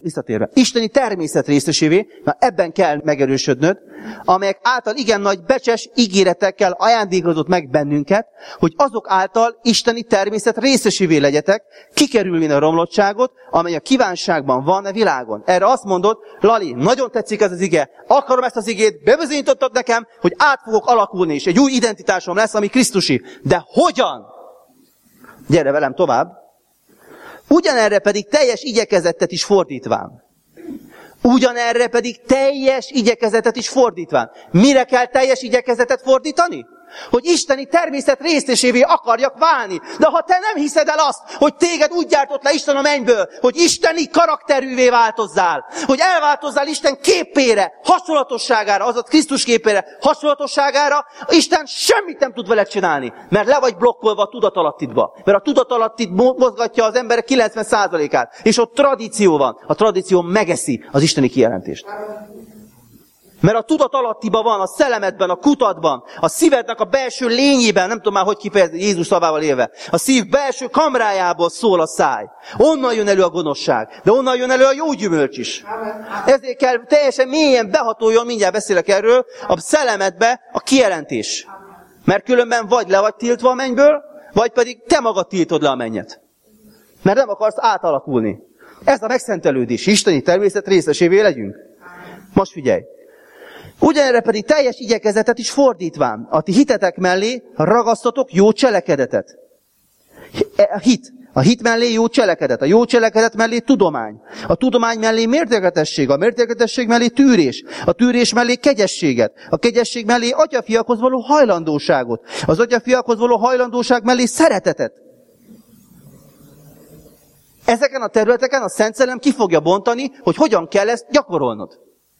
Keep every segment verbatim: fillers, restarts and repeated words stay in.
visszatérve, isteni természet részesévé, mert ebben kell megerősödnöd, amelyek által igen nagy becses ígéretekkel ajándékozott meg bennünket, hogy azok által isteni természet részesévé legyetek, kikerülvén a romlottságot, amely a kívánságban van a világon. Erre azt mondod, Lali, nagyon tetszik ez az ige, akarom ezt az igét, bebizonyítottad nekem, hogy át fogok alakulni, és egy új identitásom lesz, ami Krisztusi. De hogyan? Gyere velem tovább. Ugyanerre pedig teljes igyekezettet is fordítván. Ugyanerre pedig teljes igyekezetet is fordítván. Mire kell teljes igyekezetet fordítani? Hogy isteni természet részesévé akarjak válni. De ha te nem hiszed el azt, hogy téged úgy gyártott le Isten a mennyből, hogy isteni karakterűvé változzál, hogy elváltozzál Isten képére, hasonlatosságára, azaz Krisztus képére, hasonlatosságára, Isten semmit nem tud veled csinálni, mert le vagy blokkolva a tudatalattidba. Mert a tudatalattid mozgatja az emberek kilencven százalékát, és ott tradíció van. A tradíció megeszi az isteni kijelentést. Mert a tudat alattiba van, a szellemedben, a kutatban, a szívednek a belső lényében, nem tudom már, hogy kifejezni, Jézus szavával élve. A szív belső kamrájából szól a száj. Onnan jön elő a gonoszság, de onnan jön elő a jó gyümölcs is. Ezért kell teljesen mélyen behatoljon, mindjárt beszélek erről, a szellemedbe a kijelentés. Mert különben vagy le vagy tiltva a mennyből, vagy pedig te magad tiltod le a mennyet. Mert nem akarsz átalakulni. Ez a megszentelődés, isteni természet részesévé legyünk. Most figyelj! Ugyanerre pedig teljes igyekezetet is fordítván, a ti hitetek mellé ragasztatok jó cselekedetet. A hit. A hit mellé jó cselekedet. A jó cselekedet mellé tudomány. A tudomány mellé mértékletesség. A mértékletesség mellé tűrés. A tűrés mellé kegyességet. A kegyesség mellé atyafiakhoz való hajlandóságot. Az atyafiakhoz való hajlandóság mellé szeretetet. Ezeken a területeken a Szent Szellem ki fogja bontani, hogy hogyan kell ezt gyakorolnod.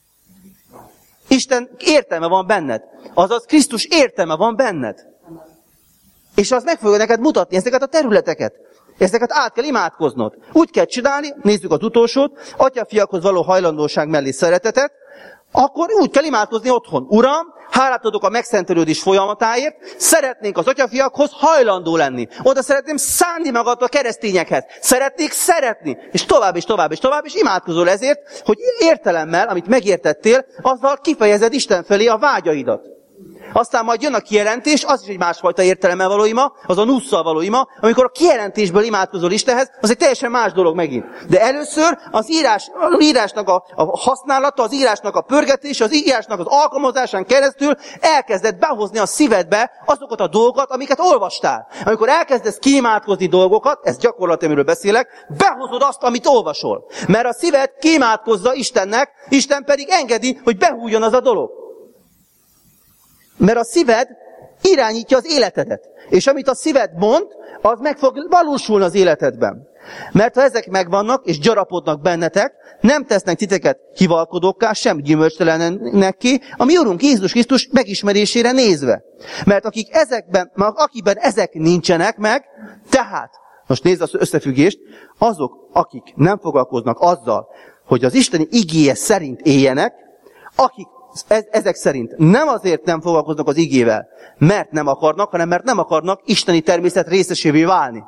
Isten értelme van benned. Azaz Krisztus értelme van benned. És az meg fogja neked mutatni ezeket a területeket. Ezeket át kell imádkoznod. Úgy kell csinálni, nézzük az utolsót, atyafiakhoz való hajlandóság mellé szeretetet, akkor úgy kell imádkozni otthon. Uram, hálát adok a megszentelődés folyamatáért, szeretnénk az atyafiakhoz hajlandó lenni. Oda szeretném szánni magad a keresztényekhez. Szeretnék szeretni. És tovább, és tovább, és tovább, és imádkozol ezért, hogy értelemmel, amit megértettél, azzal kifejezed Isten felé a vágyaidat. Aztán majd jön a kijelentés, az is egy másfajta értelemmel való ima, az a nusszal való ima, amikor a kijelentésből imádkozol Istenhez, az egy teljesen más dolog megint. De először az írás, az írásnak a, a használata, az írásnak a pörgetése, az írásnak az alkalmazásán keresztül elkezded behozni a szívedbe azokat a dolgokat, amiket olvastál. Amikor elkezdesz kiimádkozni dolgokat, ez gyakorlat, amiről beszélek, behozod azt, amit olvasol. Mert a szíved kiimádkozza Istennek, Isten pedig engedi, hogy behújjon az a dolog. Mert a szíved irányítja az életedet. És amit a szíved mond, az meg fog valósulni az életedben. Mert ha ezek megvannak, és gyarapodnak bennetek, nem tesznek titeket hivalkodókká, sem gyümölcstelennek ki, a mi Urunk Jézus Krisztus megismerésére nézve. Mert akik ezekben, akikben ezek nincsenek meg, tehát, most nézd az összefüggést, azok, akik nem foglalkoznak azzal, hogy az Isteni igéje szerint éljenek, akik ezek szerint nem azért nem foglalkoznak az igével, mert nem akarnak, hanem mert nem akarnak isteni természet részesévé válni.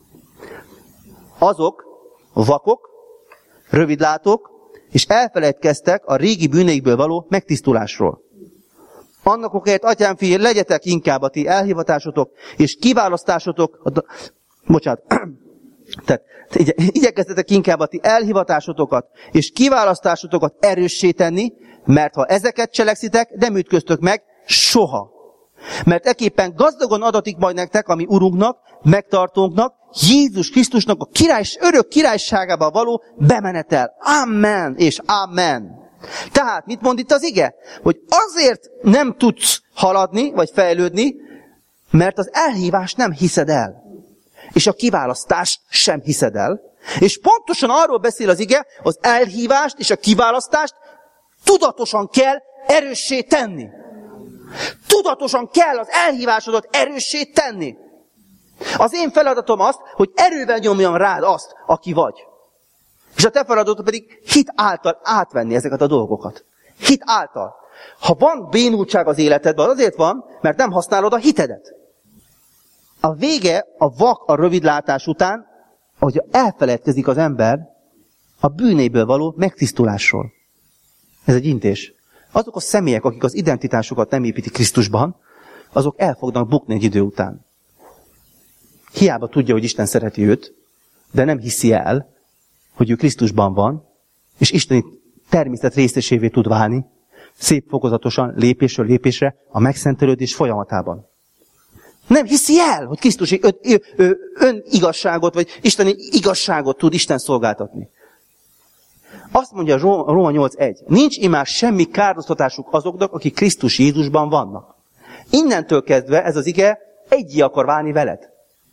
Azok vakok, rövidlátók, és elfelejtkeztek a régi bűneikből való megtisztulásról. Annak okáért, atyám fié, legyetek inkább a ti elhivatásotok, és kiválasztásotok, bocsánat, tehát igye, igyekezzetek inkább a ti elhivatásotokat, és kiválasztásotokat erőssé tenni, mert ha ezeket cselekszitek, nem ütköztök meg soha. Mert ekképpen gazdagon adatik majd nektek, ami Urunknak, megtartónknak, Jézus Krisztusnak a király, örök királyságába való bemenetel. Amen és amen. Tehát mit mond itt az ige? Hogy azért nem tudsz haladni, vagy fejlődni, mert az elhívást nem hiszed el. És a kiválasztást sem hiszed el. És pontosan arról beszél az ige, az elhívást és a kiválasztást tudatosan kell erőssé tenni. Tudatosan kell az elhívásodat erőssé tenni. Az én feladatom az, hogy erővel nyomjam rád azt, aki vagy. És a te feladatod pedig hit által átvenni ezeket a dolgokat. Hit által. Ha van bénultság az életedben, az azért van, mert nem használod a hitedet. A vége, a vak, a rövidlátás után, ahogy elfeledkezik az ember, A bűnéből való megtisztulásról. Ez egy intés. Azok a személyek, akik az identitásukat nem építik Krisztusban, azok el fognak bukni egy idő után. Hiába tudja, hogy Isten szereti őt, de nem hiszi el, hogy ő Krisztusban van, és isteni természet részesévé tud válni, szép fokozatosan, lépésről lépésre, a megszentelődés folyamatában. Nem hiszi el, hogy Krisztus önigazságot, vagy isteni igazságot tud Isten szolgáltatni. Azt mondja a Róma nyolc egy. Nincs imár semmi károsztatásuk azoknak, akik Krisztus Jézusban vannak. Innentől kezdve ez az ige egyé akar válni veled.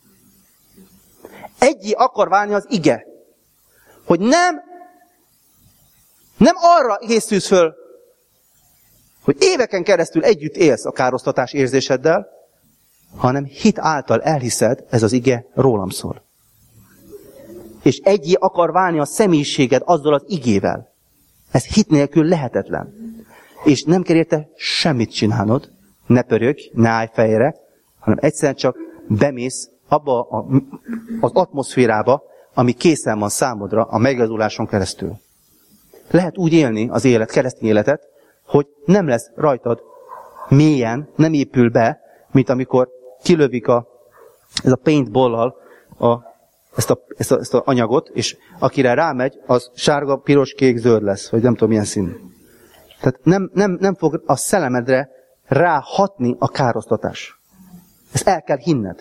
Egyé akar válni az ige. Hogy nem, nem arra készülsz föl, hogy éveken keresztül együtt élsz a károsztatás érzéseddel, hanem hit által elhiszed, ez az ige rólam szól. És egyé akar válni a személyiséged azzal az igével. Ez hit nélkül lehetetlen. És nem kell érte semmit csinálnod, ne pörögj, ne állj fejre, hanem egyszerűen csak bemész abba a, az atmoszférába, ami készen van számodra a megazuláson keresztül. Lehet úgy élni az élet, keresztény életet, hogy nem lesz rajtad mélyen, nem épül be, mint amikor kilövik a, ez a paintball-al a, ezt, a, ezt, a, ezt a anyagot, és akire rámegy, az sárga, piros, kék, zöld lesz, vagy nem tudom milyen színű. Tehát nem, nem, nem fog a szellemedre ráhatni a károsztatás. Ezt el kell hinned.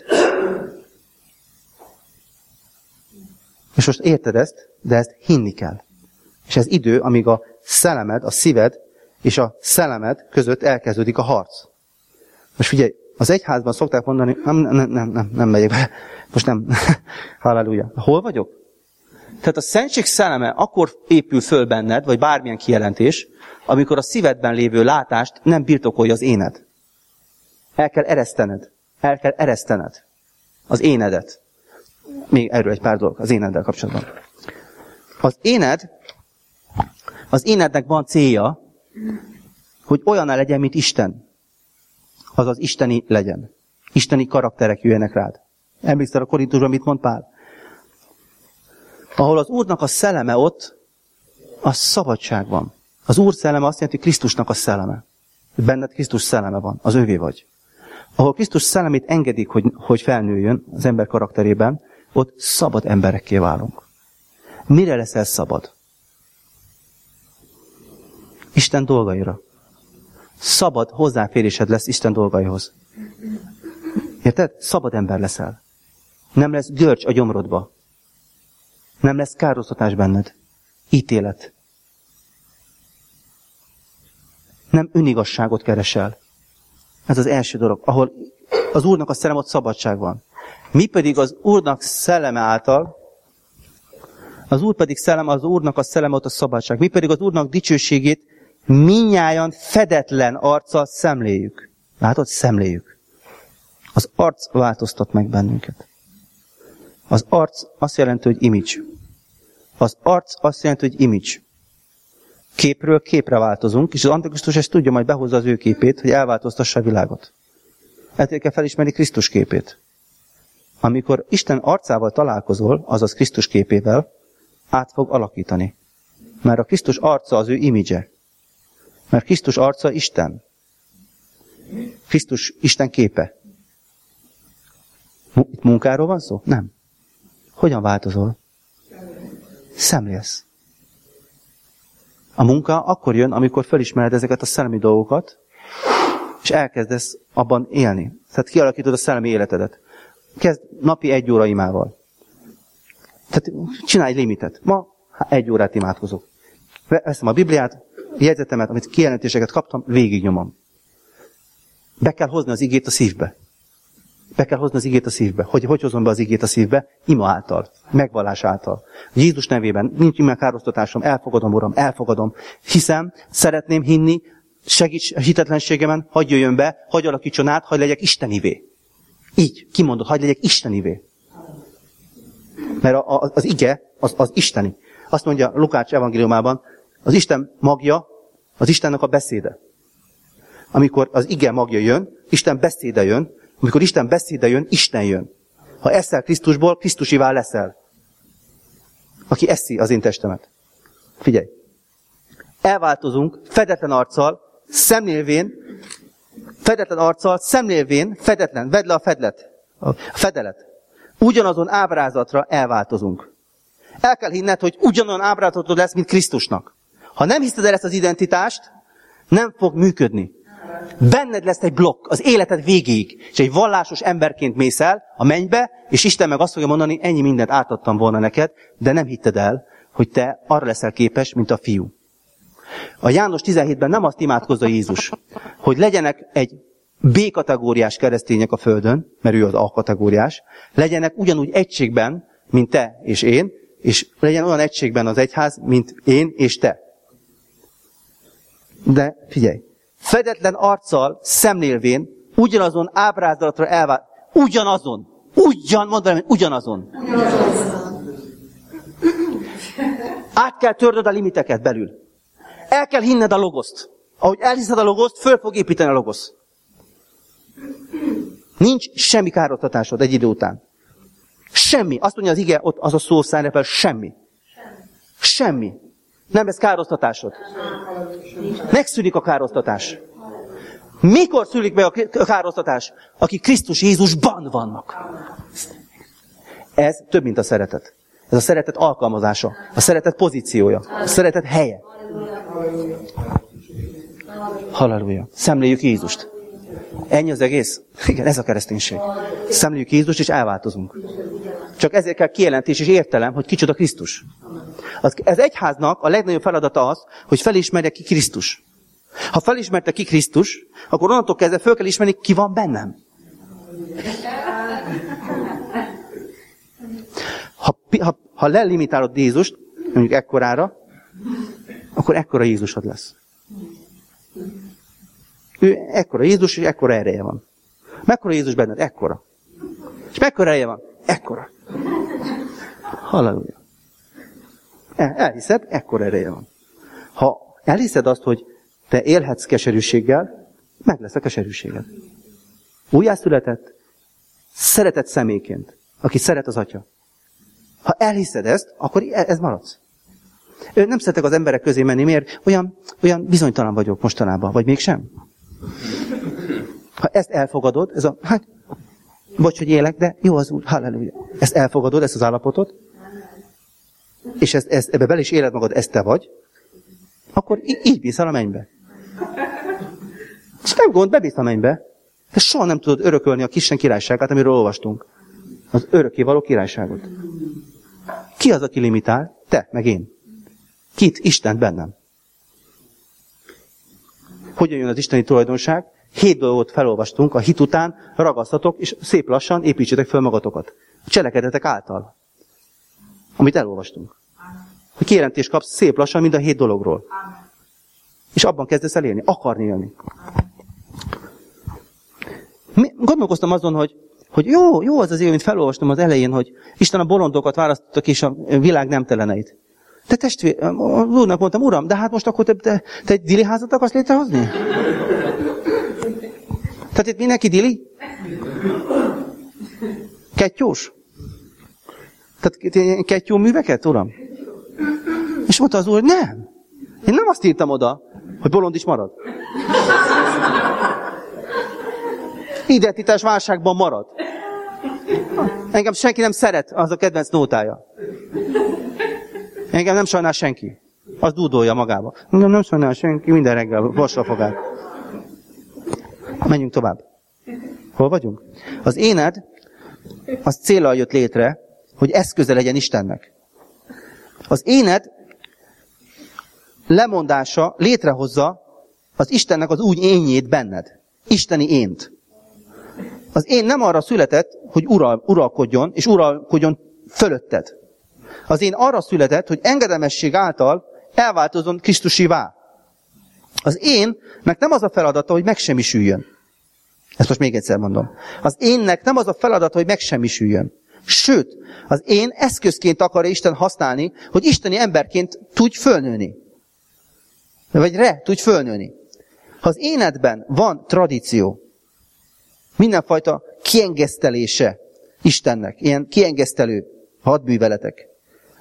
És most érted ezt, de ezt hinni kell. És ez idő, amíg a szellemed, a szíved és a szellemed között elkezdődik a harc. Most figyelj, az egyházban szokták mondani, nem, nem, nem, nem, nem megyek be, most nem, halleluja. Hol vagyok? Tehát a szentség szelleme akkor épül föl benned, vagy bármilyen kijelentés, amikor a szívedben lévő látást nem birtokolja az éned. El kell eresztened. El kell eresztened az énedet. Még erről egy pár dolog az éneddel kapcsolatban. Az éned, az énednek van célja, hogy olyaná legyen, mint Isten. Azaz isteni legyen. Isteni karakterek jöjjenek rád. Emlékszel a Korintusban, mit mond Pál? Ahol az Úrnak a szelleme ott, a szabadság van. Az Úr szelleme azt jelenti, hogy Krisztusnak a szelleme. Benned Krisztus szelleme van, az övé vagy. Ahol Krisztus szellemét engedik, hogy, hogy felnőjön az ember karakterében, ott szabad emberekké válunk. Mire leszel szabad? Isten dolgaira. Szabad hozzáférésed lesz Isten dolgaihoz. Érted? Szabad ember leszel. Nem lesz görcs a gyomrodba. Nem lesz károsztatás benned. Ítélet. Nem önigazságot keresel. Ez az első dolog, ahol az Úrnak a szellem, ott szabadság van. Mi pedig az Úrnak szelleme által, az Úr pedig szellem, az Úrnak a szelleme ott a szabadság. Mi pedig az Úrnak dicsőségét mindnyájan fedetlen arccal szemléljük. Látod? Szemléljük. Az arc változtat meg bennünket. Az arc azt jelenti, hogy image. Az arc azt jelenti, hogy image. Képről képre változunk, és az Antikrisztus ezt tudja, majd behozza az ő képét, hogy elváltoztassa a világot. Ezért kell felismerni Krisztus képét. Amikor Isten arcával találkozol, azaz Krisztus képével, át fog alakítani. Mert a Krisztus arca az ő imidzse. Mert Krisztus arca Isten. Krisztus Isten képe. Itt munkáról van szó? Nem. Hogyan változol? Szemlélsz. A munka akkor jön, amikor felismered ezeket a szellemi dolgokat, és elkezdesz abban élni. Tehát kialakítod a szellemi életedet. Kezd napi egy óra imával. Tehát csinálj egy limitet. Ma egy órát imádkozok. Veszem a Bibliát, jegyzetemet, amit kijelentéseket kaptam, végignyomom. Be kell hozni az igét a szívbe. Be kell hozni az igét a szívbe. Hogy, hogy hozom be az igét a szívbe? Ima által, megvallás által. Jézus nevében, nincs ime károsztatásom, elfogadom, Uram, elfogadom. Hiszem, szeretném hinni, segíts a hitetlenségemen, hagyj jöjjön be, hagyj alakítson át, hagyj legyek istenivé. Így, kimondod, hagyj legyek istenivé. Mert a, a, az ige, az, az isteni. Azt mondja Lukács evangéliumában, az Isten magja, az Istennek a beszéde. Amikor az ige magja jön, Isten beszéde jön, amikor Isten beszéde jön, Isten jön. Ha eszel Krisztusból, Krisztusivá leszel. Aki eszi az én testemet. Figyelj! Elváltozunk fedetlen arccal, szemlélvén, fedetlen arccal, szemlélvén, fedetlen, vedd le a fedlet, a fedelet. Ugyanazon ábrázatra elváltozunk. El kell hinned, hogy ugyanolyan ábrázatod lesz, mint Krisztusnak. Ha nem hiszed el ezt az identitást, nem fog működni. Benned lesz egy blokk az életed végéig, és egy vallásos emberként mész el a mennybe, és Isten meg azt fogja mondani, ennyi mindent átadtam volna neked, de nem hitted el, hogy te arra leszel képes, mint a fiú. A János tizenhétben nem azt imádkozza Jézus, hogy legyenek egy B-kategóriás keresztények a földön, mert ő az A-kategóriás, legyenek ugyanúgy egységben, mint te és én, és legyen olyan egységben az egyház, mint én és te. De figyelj, fedetlen arccal, szemlélvén, ugyanazon ábrázatra elvált, ugyanazon, ugyan, mondd velem, ugyanazon. ugyanazon. Át kell törnöd a limiteket belül. El kell hinned a logoszt. Ahogy elhiszed a logoszt, föl fog építeni a logosz. Nincs semmi károsztatásod egy idő után. Semmi. Azt mondja az ige, ott az a szó szerepel, semmi. Semmi. Nem lesz károsztatásod. Megszűnik a károsztatás. Mikor szűnik meg a károsztatás? Akik Krisztus Jézusban vannak. Ez több, mint a szeretet. Ez a szeretet alkalmazása, a szeretet pozíciója, a szeretet helye. Halleluja. Szemléljük Jézust. Ennyi az egész? Igen, ez a kereszténység. Szemléljük Jézust, és elváltozunk. Csak ezért kell kijelentés és értelem, hogy kicsoda Krisztus. Az egyháznak a legnagyobb feladata az, hogy felismerje ki Krisztus. Ha felismerte ki Krisztus, akkor onnantól kezdve föl kell ismerni, ki van bennem. Ha, ha, ha lelimitálod Jézust, mondjuk ekkorára, akkor ekkora Jézusod lesz. Ő ekkora Jézus, és ekkora ereje van. Mekkora Jézus benned? Ekkora. És mekkora ereje van? Ekkora. Halleluja. El, elhiszed, ekkora ereje van. Ha elhiszed azt, hogy te élhetsz keserűséggel, meg lesz a keserűséged. Újjászületett, szeretett személyként, aki szeret az Atya. Ha elhiszed ezt, akkor ez maradsz. Nem szeretek az emberek közé menni, miért? Olyan, olyan bizonytalan vagyok mostanában, vagy mégsem? Ha ezt elfogadod, ez a, hát, bocs, hogy élek, de jó az Úr, halleluja. Ezt elfogadod, ezt az állapotot, és ezt, ezt, ebbe bele is éled magad, ezt te vagy, akkor í- így bísz el a mennybe. És nem gond, bemész a mennybe. De soha nem tudod örökölni a Isten királyságát, amiről olvastunk. Az örökkévaló királyságot. Ki az, aki limitál? Te, meg én. Kit? Isten bennem. Hogyan jön az isteni tulajdonság? Hét dolgot felolvastunk, a hit után ragasztatok, és szép lassan építsétek fel magatokat. A cselekedetek által. Amit elolvastunk. Hogy kijelentést kapsz szép lassan mind a hét dologról. És abban kezdesz el élni, akarni élni. Gondolkoztam azon, hogy, hogy jó, jó az az év, mint felolvastam az elején, hogy Isten a bolondokat választottak, és a világ nemteleneit. De testvér, az úrnak mondtam, uram, de hát most akkor te, te, te egy dili házat akarsz létrehozni? Tehát itt mindenki dili? Kettyós? Tehát kettyó műveket, uram? És mondta az úr, hogy nem. Én nem azt írtam oda, hogy bolond is marad. Identitás válságban marad. Engem senki nem szeret, az a kedvenc nótája. Engem nem sajnál senki. Az dúdolja magába. Engem nem sajnál senki, minden reggel vasra fogál. Menjünk tovább. Hol vagyunk? Az éned, az céllal jött létre, hogy eszköze legyen Istennek. Az éned lemondása létrehozza az Istennek az úgy énjét benned. Isteni ént. Az én nem arra született, hogy ural, uralkodjon, és uralkodjon fölötted. Az én arra született, hogy engedelmesség által elváltozzon Krisztusivá. Az énnek nem az a feladata, hogy megsemmisüljön. Ezt most még egyszer mondom. Az énnek nem az a feladata, hogy megsemmisüljön. Sőt, az én eszközként akarja Isten használni, hogy isteni emberként tudj fölnőni. Vagy re, tudj fölnőni. Ha az énedben van tradíció, mindenfajta kiengesztelése Istennek, ilyen kiengesztelő hadműveletek,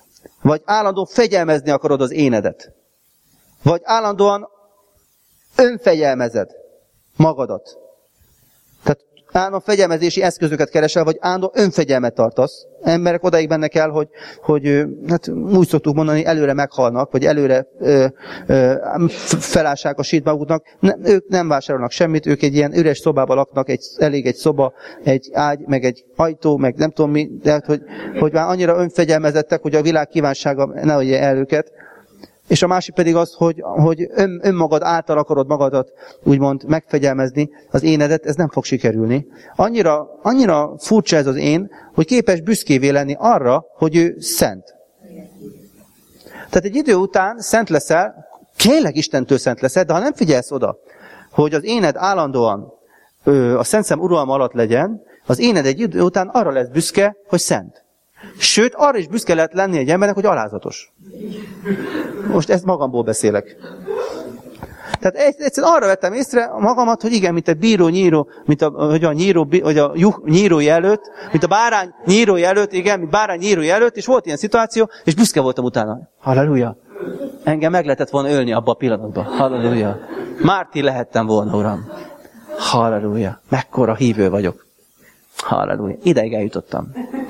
Vagy állandóan fegyelmezni akarod az énedet. Vagy állandóan önfegyelmezed magadat. Tehát állandóan fegyelmezési eszközöket keresel, vagy állandóan önfegyelmet tartasz. Emberek odaig mennek el, hogy, hogy hát úgy szoktuk mondani, előre meghalnak, vagy előre ö, ö, felássák a sít maguknak. Ne, ők nem vásárolnak semmit, ők egy ilyen üres szobában laknak, egy, elég egy szoba, egy ágy, meg egy ajtó, meg nem tudom mi, de hogy, hogy már annyira önfegyelmezettek, hogy a világ kívánsága ne adja el őket. És a másik pedig az, hogy, hogy ön, önmagad által akarod magadat úgymond megfegyelmezni, az énedet, ez nem fog sikerülni. Annyira, annyira furcsa ez az én, hogy képes büszkévé lenni arra, hogy ő szent. Tehát egy idő után szent leszel, tényleg Istentől szent leszel, de ha nem figyelsz oda, hogy az éned állandóan ö, a Szent Szem uralma alatt legyen, az éned egy idő után arra lesz büszke, hogy szent. Sőt, arra is büszke lehet lenni egy embernek, hogy alázatos. Most ezt magamból beszélek. Tehát egyszerűen arra vettem észre magamat, hogy igen, mint a bíró nyíró, mint a, hogy a nyíró, hogy a juh nyírói előtt, mint a bárány nyírói előtt, igen, mint bárány nyírói előtt, és volt ilyen szituáció, és büszke voltam utána. Halleluja! Engem meg lehetett volna ölni abba a pillanatban. Halleluja! Mártír lehettem volna, Uram. Halleluja! Mekkora hívő vagyok. Halleluja! Ideig eljutottam.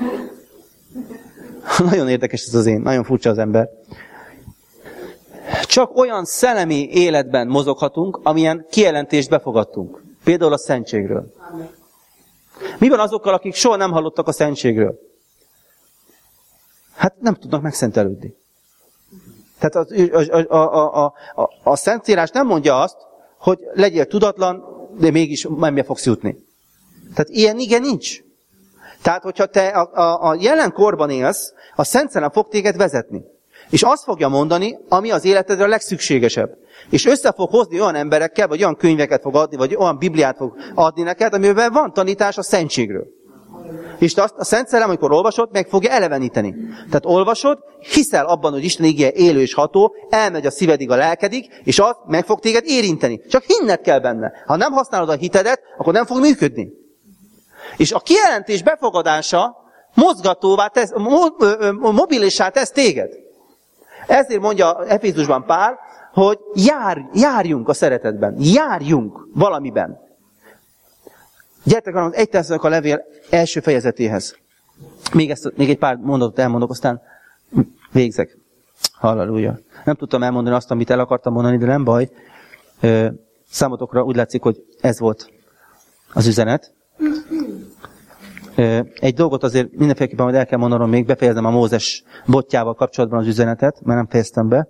Nagyon érdekes ez az én, nagyon furcsa az ember. Csak olyan szellemi életben mozoghatunk, amilyen kijelentést befogadtunk. Például a szentségről. Mi van azokkal, akik soha nem hallottak a szentségről? Hát nem tudnak megszentelődni. Tehát a, a, a, a, a, a Szentírás nem mondja azt, hogy legyél tudatlan, de mégis nem fogsz jutni. Tehát ilyen igen nincs. Tehát, hogyha te a, a, a jelen korban élsz, a Szent Szellem fog téged vezetni. És azt fogja mondani, ami az életedre a legszükségesebb. És össze fog hozni olyan emberekkel, vagy olyan könyveket fog adni, vagy olyan Bibliát fog adni neked, amiben van tanítás a szentségről. És azt a Szent Szellem, amikor olvasod, meg fogja eleveníteni. Tehát olvasod, hiszel abban, hogy Isten igéje élő és ható, elmegy a szívedig, a lelkedig, és az meg fog téged érinteni. Csak hinned kell benne. Ha nem használod a hitedet, akkor nem fog működni. És a kijelentés befogadása mozgatóvá tesz, mobilissá tesz téged. Ezért mondja Efézusban Pál, hogy jár, járjunk a szeretetben, járjunk valamiben. Gyertek az egy Tesszalonika a levél első fejezetéhez. Még, ezt, még egy pár mondatot elmondok, aztán végzek. Halleluja. Nem tudtam elmondani azt, amit el akartam mondani, de nem baj. Számotokra úgy látszik, hogy ez volt az üzenet. Egy dolgot azért mindenféleképpen majd el kell mondanom, még befejezem a Mózes botjával kapcsolatban az üzenetet, mert nem fejeztem be.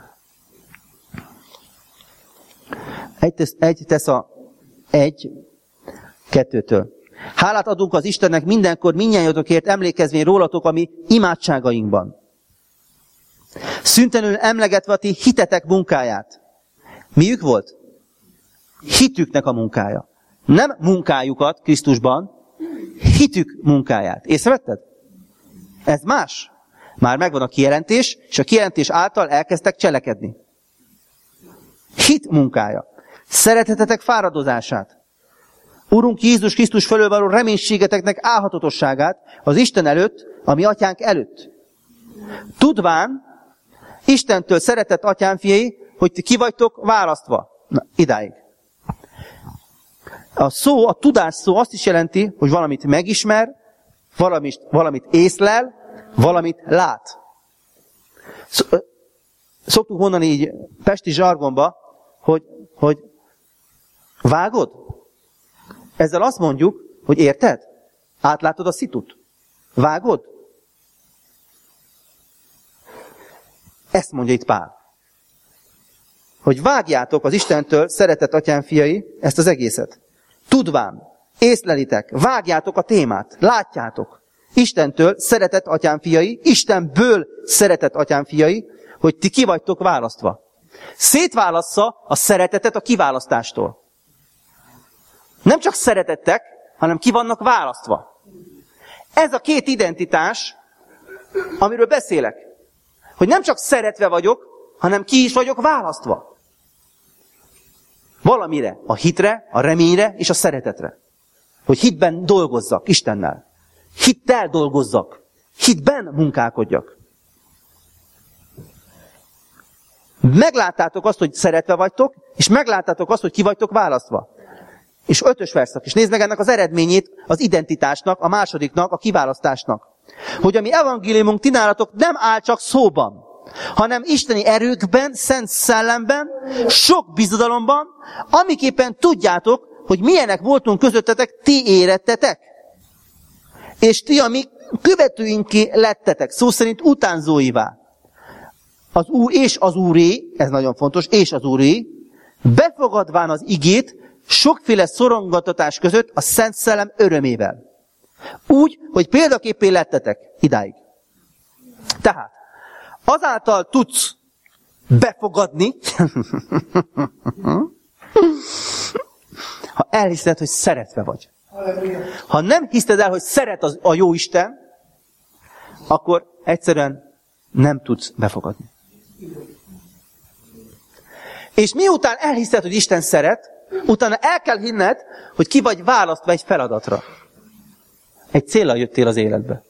Egy, tesz, egy tesz a egy, kettőtől. Hálát adunk az Istennek mindenkor mindnyájatokért, emlékezvén rólatok a mi imádságainkban. Szüntelenül emlegetve a ti hitetek munkáját. Miük volt? Hitüknek a munkája. Nem munkájukat Krisztusban, hitük munkáját. Észrevetted? Ez más. Már megvan a kijelentés, és a kijelentés által elkezdtek cselekedni. Hit munkája. Szeretetetek fáradozását. Urunk Jézus Krisztus fölől való reménységeteknek álhatatosságát az Isten előtt, a mi atyánk előtt. Tudván, Istentől szeretett atyám fiai, hogy ti ki vagytok választva. Na, idáig. A szó, a tudás szó azt is jelenti, hogy valamit megismer, valamit, valamit észlel, valamit lát. Szoktuk mondani így pesti zsargonba, hogy, hogy vágod? Ezzel azt mondjuk, hogy érted? Átlátod a szitut? Vágod? Ezt mondja itt Pál. Hogy vágjátok az Istentől, szeretett atyám fiai, ezt az egészet. Tudván, észlelitek, vágjátok a témát, látjátok. Istentől szeretett atyám fiai, Istenből szeretett atyám fiai, hogy ti ki vagytok választva. Szétválassza a szeretetet a kiválasztástól. Nem csak szeretettek, hanem ki vannak választva. Ez a két identitás, amiről beszélek. Hogy nem csak szeretve vagyok, hanem ki is vagyok választva. Valamire, a hitre, a reményre és a szeretetre. Hogy hitben dolgozzak Istennel. Hittel dolgozzak. Hitben munkálkodjak. Megláttátok azt, hogy szeretve vagytok, és megláttátok azt, hogy ki vagytok választva. És ötös verszak. És nézd meg ennek az eredményét az identitásnak, a másodiknak, a kiválasztásnak. Hogy a mi evangéliumunk ti nálatok nem áll csak szóban, hanem isteni erőkben, szent szellemben, sok bizodalomban, amiképpen tudjátok, hogy milyenek voltunk közöttetek, ti érettetek. És ti a mi követőinké lettetek, szó szerint utánzóivá. Az Úr és az Úré, ez nagyon fontos, és az Úré, befogadván az igét, sokféle szorongatatás között a Szent Szellem örömével. Úgy, hogy példaképpé lettetek idáig. Tehát, azáltal tudsz befogadni, ha elhiszed, hogy szeretve vagy. Ha nem hiszed el, hogy szeret az, a jó Isten, akkor egyszerűen nem tudsz befogadni. És miután elhiszed, hogy Isten szeret, utána el kell hinned, hogy ki vagy választva egy feladatra. Egy céllal jöttél az életbe.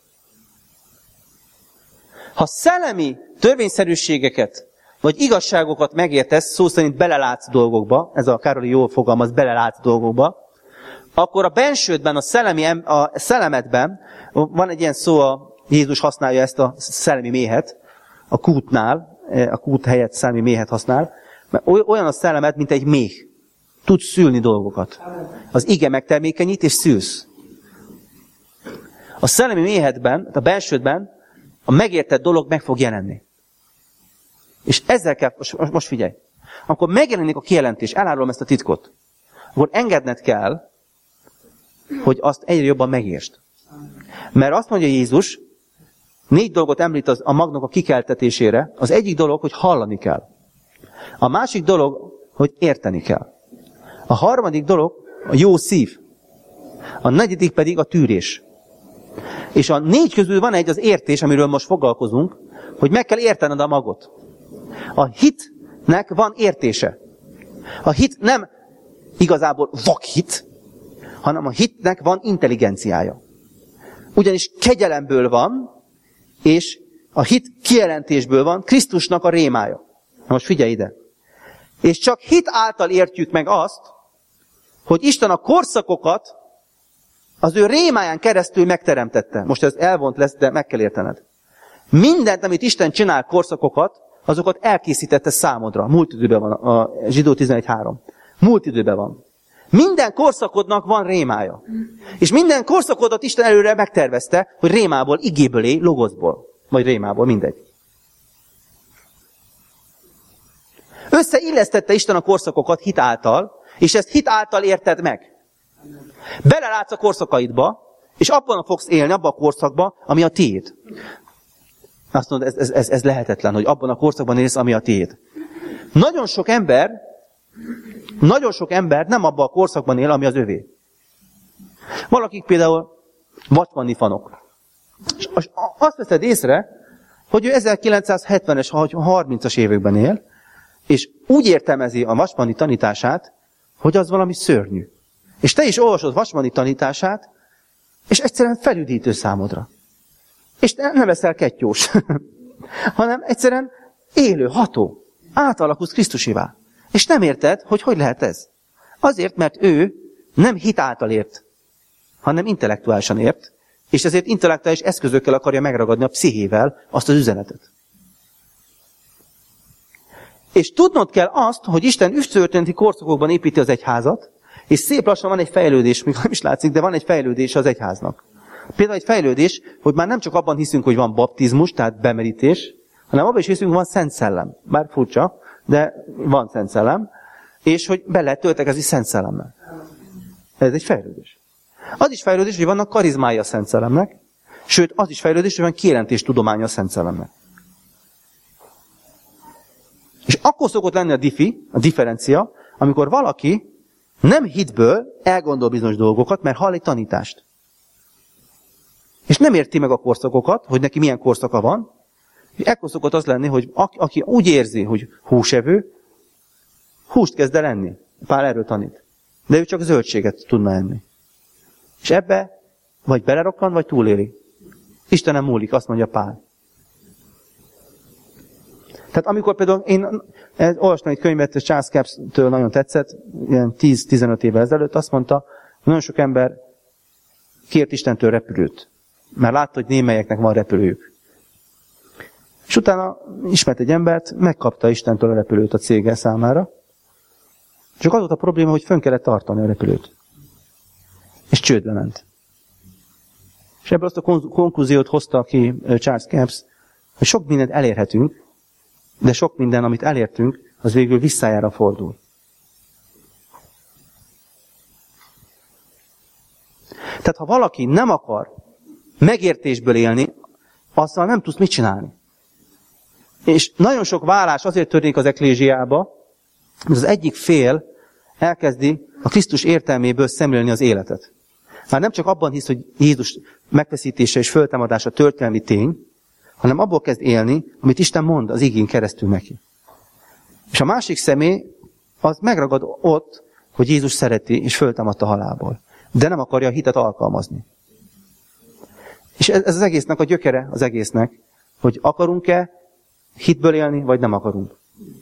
Ha szellemi törvényszerűségeket, vagy igazságokat megértesz, szó szerint belelátsz dolgokba, ez a Károli jól fogalmaz, belelátsz dolgokba, akkor a bensődben, a, szellemi, a szellemedben, van egy ilyen szó, a Jézus használja ezt a szellemi méhet, a kútnál, a kút helyett szellemi méhet használ, mert olyan a szellemed, mint egy méh. Tudsz szülni dolgokat. Az ige megtermékenyít, és szülsz. A szellemi méhedben, a bensődben a megértett dolog meg fog jelenni. És ezzel kell, most, most figyelj, amikor megjelenik a kijelentés, elárulom ezt a titkot, akkor engedned kell, hogy azt egyre jobban megértsd. Mert azt mondja Jézus, négy dolgot említ az, a magnak a kikeltetésére. Az egyik dolog, hogy hallani kell. A másik dolog, hogy érteni kell. A harmadik dolog a jó szív. A negyedik pedig a tűrés. És a négy közül van egy az értés, amiről most foglalkozunk, hogy meg kell értened a magot. A hitnek van értése. A hit nem igazából vakhit, hanem a hitnek van intelligenciája. Ugyanis kegyelemből van, és a hit kijelentésből van Krisztusnak a rémája. Most figyelj ide. És csak hit által értjük meg azt, hogy Isten a korszakokat az ő rémáján keresztül megteremtette. Most ez elvont lesz, de meg kell értened. Mindent, amit Isten csinál korszakokat, azokat elkészítette számodra. Múlt időben van a Zsidó tizenegy három. Múlt időben van. Minden korszakodnak van rémája. És minden korszakodat Isten előre megtervezte, hogy rémából, igéből éj, logoszból. Vagy rémából, mindegy. Összeillesztette Isten a korszakokat hit által, és ezt hit által érted meg. Belelátsz a korszakaidba, és abban fogsz élni, abban a korszakban, ami a tiéd. Azt mondod, ez, ez, ez lehetetlen, hogy abban a korszakban élsz, ami a tiéd. Nagyon sok ember, nagyon sok ember nem abban a korszakban él, ami az övé. Valakik például vacsmani fanok. És azt veszed észre, hogy ő ezerkilencszázhetvenes, harmincas években él, és úgy értelmezi a vacsmani tanítását, hogy az valami szörnyű. És te is olvasod vacsmani tanítását, és egyszerűen felüdítő számodra. És nem leszel kettyós, hanem egyszerűen élő, ható. Átalakulsz Krisztusivá. És nem érted, hogy hogy lehet ez. Azért, mert ő nem hit által ért, hanem intellektuálisan ért, és ezért intellektuális eszközökkel akarja megragadni a pszichével azt az üzenetet. És tudnod kell azt, hogy Isten üstörténeti korszakokban építi az egyházat, és szép lassan van egy fejlődés, még nem is látszik, de van egy fejlődés az egyháznak. Például egy fejlődés, hogy már nem csak abban hiszünk, hogy van baptizmus, tehát bemerítés, hanem abban is hiszünk, hogy van Szent Szellem. Bár furcsa, de van Szent Szellem, és hogy be lehet töltekezni Szent Szellemmel. Ez egy fejlődés. Az is fejlődés, hogy vannak karizmái a Szent Szellemnek, sőt, az is fejlődés, hogy van kijelentés tudománya a Szent Szellemnek. És akkor szokott lenni a diffi, a differencia, amikor valaki nem hitből elgondol bizonyos dolgokat, mert hall egy tanítást. És nem érti meg a korszakokat, hogy neki milyen korszaka van, és ekkor szokott az lenni, hogy aki, aki úgy érzi, hogy húsevő, húst kezd el enni. Pál erről tanít. De ő csak zöldséget tudna enni. És ebbe vagy belerokkan, vagy túléli. Istenem múlik, azt mondja Pál. Tehát amikor például én olvastam egy könyvet, Charles Capps-től nagyon tetszett, ilyen tíz-tizenöt évvel ezelőtt, azt mondta, nagyon sok ember kért Istentől repülőt, mert látta, hogy némelyeknek van repülőjük. És utána ismert egy embert, megkapta Istentől a repülőt a cége számára, csak az volt a probléma, hogy fönn kellett tartani a repülőt. És csődbe ment. És ebből azt a konklúziót hozta ki Charles Capps, hogy sok mindent elérhetünk, de sok minden, amit elértünk, az végül visszájára fordul. Tehát ha valaki nem akar megértésből élni, azzal nem tudsz mit csinálni. És nagyon sok válás azért történik az eklézsiába, hogy az egyik fél elkezdi a Krisztus értelméből szemlélni az életet. Már nem csak abban hisz, hogy Jézus megfeszítése és föltámadása történelmi tény, hanem abból kezd élni, amit Isten mond az igén keresztül neki. És a másik személy az megragad ott, hogy Jézus szereti és föltámadta halálból. De nem akarja a hitet alkalmazni. És ez, ez az egésznek a gyökere az egésznek, hogy akarunk-e hitből élni, vagy nem akarunk.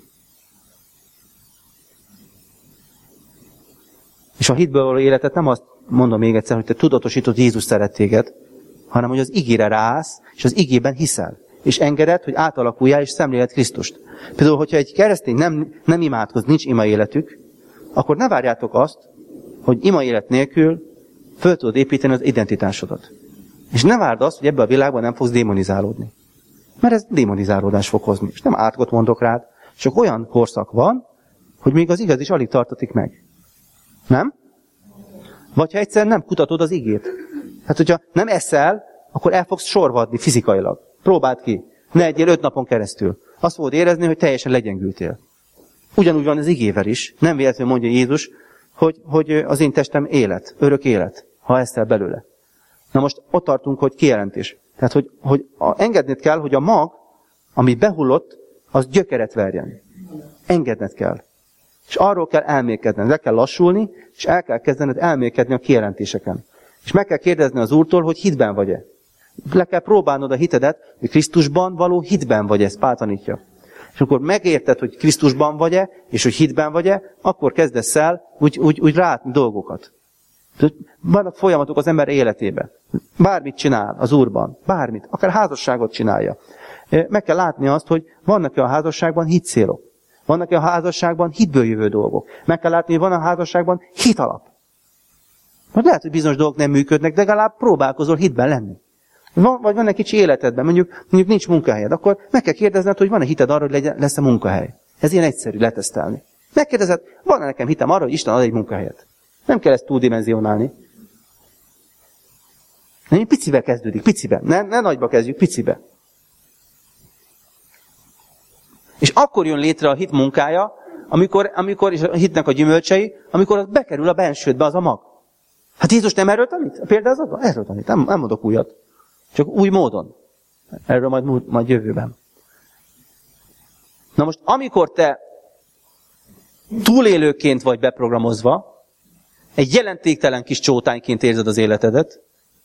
És a hitből való életet nem azt mondom még egyszer, hogy te tudatosítod, Jézus szeret téged, hanem hogy az igére ráállsz, és az igében hiszel. És engeded, hogy átalakuljál, és szemléled Krisztust. Például, hogyha egy keresztény nem, nem imádkoz, nincs ima életük, akkor ne várjátok azt, hogy ima élet nélkül föl tudod építeni az identitásodat. És ne várd azt, hogy ebben a világban nem fogsz démonizálódni. Mert ez démonizálódás fog hozni. És nem átkot mondok rád, csak olyan korszak van, hogy még az igaz is alig tartatik meg. Nem? Vagy ha egyszerűen nem kutatod az igét. Hát, hogyha nem eszel, akkor el fogsz sorvadni fizikailag. Próbáld ki. Ne egyél öt napon keresztül. Azt fogod érezni, hogy teljesen legyengültél. Ugyanúgy van az igével is. Nem véletlenül mondja Jézus, hogy, hogy az én testem élet, örök élet, ha eszel belőle. Na most ott tartunk, hogy kijelentés. Tehát, hogy, hogy a, engedned kell, hogy a mag, ami behullott, az gyökeret verjen. Engedned kell. És arról kell elmélkedned, le kell lassulni, és el kell kezdened elmélkedni a kijelentéseken. És meg kell kérdezni az Úrtól, hogy hitben vagy-e. Le kell próbálnod a hitedet, hogy Krisztusban való hitben vagy-e, ezt Pál tanítja. És akkor megérted, hogy Krisztusban vagy-e, és hogy hitben vagy-e, akkor kezdesz el úgy, úgy, úgy rátni dolgokat. Vannak folyamatok az ember életében. Bármit csinál az Úrban, bármit, akár házasságot csinálja. Meg kell látni azt, hogy vannak-e a házasságban hitcélok. Vannak-e a házasságban hitből jövő dolgok. Meg kell látni, hogy van a házasságban hitalap. Mert lehet, hogy bizonyos dolgok nem működnek, de legalább próbálkozol hitben lenni. Van, vagy van egy kicsi életedben, mondjuk, mondjuk nincs munkahelyed, akkor meg kell kérdezned, hogy van-e hited arra, hogy legyen, lesz-e munkahely. Ez ilyen egyszerű letesztelni. Megkérdezed, van-e nekem hitem arra, hogy Isten ad egy munkahelyet. Nem kell ezt túldimenzionálni. Nem, picivel kezdődik, piciben. Ne, ne nagyba kezdjük, picibe. És akkor jön létre a hit munkája, amikor, amikor és a hitnek a gyümölcsei, amikor az bekerül a bensődbe az a mag. Hát Jézus nem erről tanít? Például az adva? Erről tanít. Nem, nem mondok újat. Csak új módon. Erről majd, majd jövőben. Na most, amikor te túlélőként vagy beprogramozva, egy jelentéktelen kis csótányként érzed az életedet,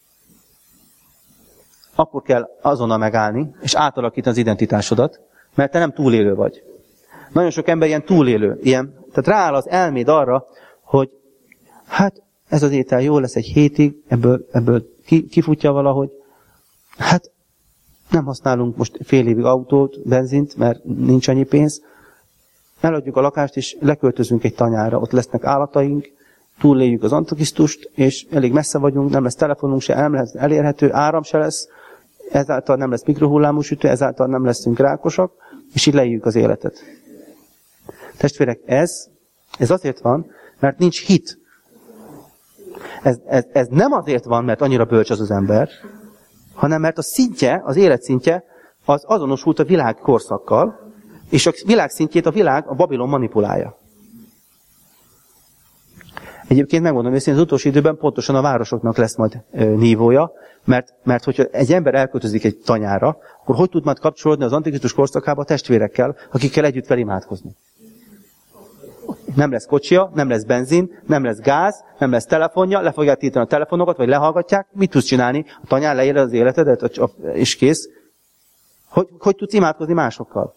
akkor kell azonnal megállni, és átalakítani az identitásodat, mert te nem túlélő vagy. Nagyon sok ember ilyen túlélő, ilyen, tehát rááll az elméd arra, hogy hát ez az étel jó lesz egy hétig, ebből, ebből ki, kifutja valahogy. Hát nem használunk most fél évig autót, benzint, mert nincs annyi pénz. Eladjuk a lakást, és leköltözünk egy tanyára, ott lesznek állataink, túléljük az Antikrisztust, és elég messze vagyunk, nem lesz telefonunk se, nem lesz elérhető, áram se lesz, ezáltal nem lesz mikrohullámú sütő, ezáltal nem leszünk rákosak, és így leéljük az életet. Testvérek, ez, ez azért van, mert nincs hit. Ez, ez, ez nem azért van, mert annyira bölcs az az ember, hanem mert a szintje, az életszintje, az azonosult a világ korszakkal, és a világ szintjét a világ, a Babilon manipulálja. Egyébként megmondom őszintén, az utolsó időben pontosan a városoknak lesz majd e, nívója, mert, mert hogyha egy ember elköltözik egy tanyára, akkor hogy tud majd kapcsolódni az Antikrisztus korszakába a testvérekkel, akikkel együtt kell imádkozni? Nem lesz kocsia, nem lesz benzin, nem lesz gáz, nem lesz telefonja, le fogják tiltani a telefonokat, vagy lehallgatják. Mit tudsz csinálni? A tanyán leéled az életedet, és kész. Hogy, hogy tudsz imádkozni másokkal?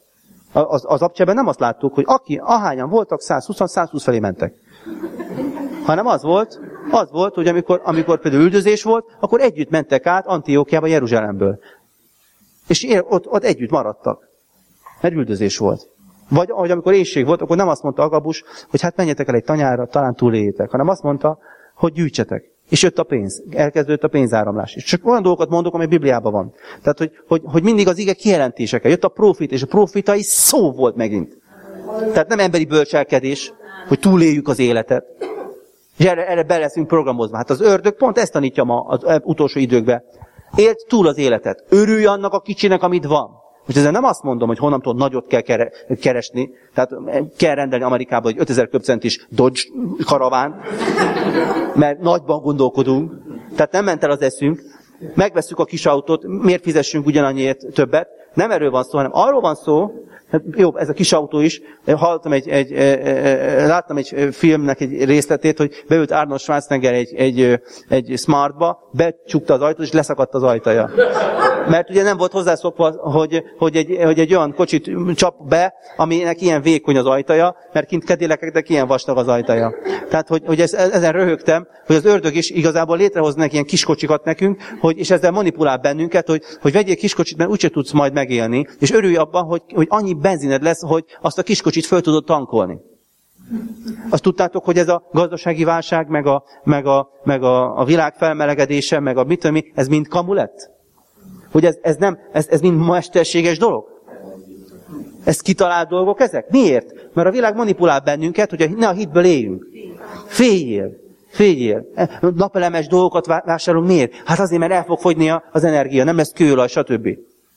Az, az abcseben nem azt láttuk, hogy aki, ahányan voltak, százhúsz, százhúsz felé mentek. Hanem az volt, az volt, hogy amikor, amikor például üldözés volt, akkor együtt mentek át Antiókiába, Jeruzsálemből. És ott, ott együtt maradtak. Mert üldözés volt. Vagy ahogy amikor éhség volt, akkor nem azt mondta Agabus, hogy hát menjetek el egy tanyára, talán túléljétek, hanem azt mondta, hogy gyűjtsetek. És jött a pénz. Elkezdődött a pénzáramlás. És csak olyan dolgokat mondok, ami Bibliában van. Tehát, hogy, hogy, hogy mindig az ige kijelentésekkel. Jött a profit, és a profitai szó volt megint. Tehát nem emberi bölcselkedés, hogy túléljük az életet. És erre, erre be leszünk programozva. Hát az ördög pont ezt tanítja ma az utolsó időkben. Élt túl az életet. Örülj annak a kicsinek, amit van. Most ezzel nem azt mondom, hogy honnantól nagyot kell keresni, tehát kell rendelni Amerikában egy ötezer köbcentis Dodge karaván, mert nagyban gondolkodunk, tehát nem ment el az eszünk, megvesszük a kis autót, miért fizessünk ugyanannyiért többet, nem erről van szó, hanem arról van szó, hát jó, ez a kis autó is, hallottam egy, egy, láttam egy filmnek egy részletét, hogy beült Arnold Schwarzenegger egy, egy, egy Smartba, becsukta az ajtót, és leszakadt az ajtaja. Mert ugye nem volt hozzászokva, hogy, hogy, egy, hogy egy olyan kocsit csap be, aminek ilyen vékony az ajtaja, mert kint kedélekeknek ilyen vastag az ajtaja. Tehát, hogy, hogy ez, ezen röhögtem, hogy az ördög is igazából létrehoznak ilyen kiskocsikat nekünk, hogy, és ezzel manipulál bennünket, hogy, hogy vegyél kiskocsit, mert úgyse tudsz majd megélni, és örülj abban, hogy, hogy annyi benzined lesz, hogy azt a kiskocsit föl tudod tankolni. Azt tudtátok, hogy ez a gazdasági válság, meg a, meg a, meg a, a világ felmelegedése, meg a mit tudom mi, ez mind kamu lett? Hogy ez, ez nem, ez, ez mind mesterséges dolog? Ez kitalált dolgok ezek? Miért? Mert a világ manipulál bennünket, hogy ne a hitből éljünk. Féljél. Féljél. Napelemes dolgokat vásárolunk. Miért? Hát azért, mert el fog fogyni az energia, nem lesz kőolaj, stb.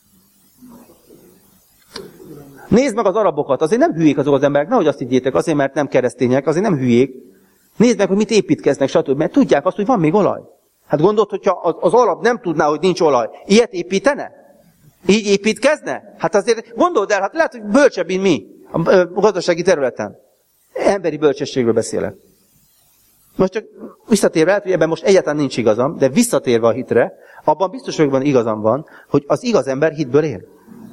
Nézd meg az arabokat, azért nem hülyék azok az emberek, nehogy azt higgyétek, azért, mert nem keresztények, azért nem hülyék. Nézd meg, hogy mit építkeznek, stb. Mert tudják azt, hogy van még olaj. Hát gondold, hogyha az, az arab nem tudná, hogy nincs olaj, ilyet építene? Így építkezne? Hát azért gondold el, hát lehet, hogy bölcsebb, mint mi a gazdasági területen. Emberi bölcsességről beszélek. Most csak visszatérve, lehet, hogy ebben most egyáltalán nincs igazam, de visszatérve a hitre, abban biztos, hogy van igazam van, hogy az igaz ember hitből él.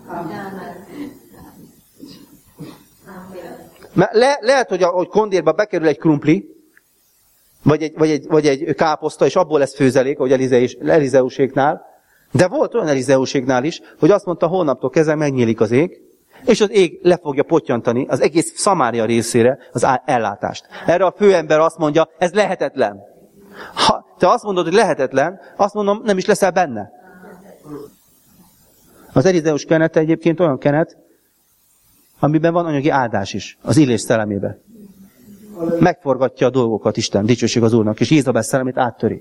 Mert le, lehet, hogy, a, hogy kondérba bekerül egy krumpli, vagy egy, vagy, egy, vagy egy káposzta, és abból lesz főzelék, ahogy Elizeuséknál. De volt olyan Elizeuséknál is, hogy azt mondta, holnaptól kezdve megnyílik az ég, és az ég le fogja pottyantani az egész Szamária részére az ellátást. Erre a főember azt mondja, ez lehetetlen. Ha te azt mondod, hogy lehetetlen, azt mondom, nem is leszel benne. Az Elizeus kenete egyébként olyan kenet, amiben van anyagi áldás is, az Illés szellemébe. Megforgatja a dolgokat Isten, dicsőség az Úrnak, és Jézabel szellemét áttöri.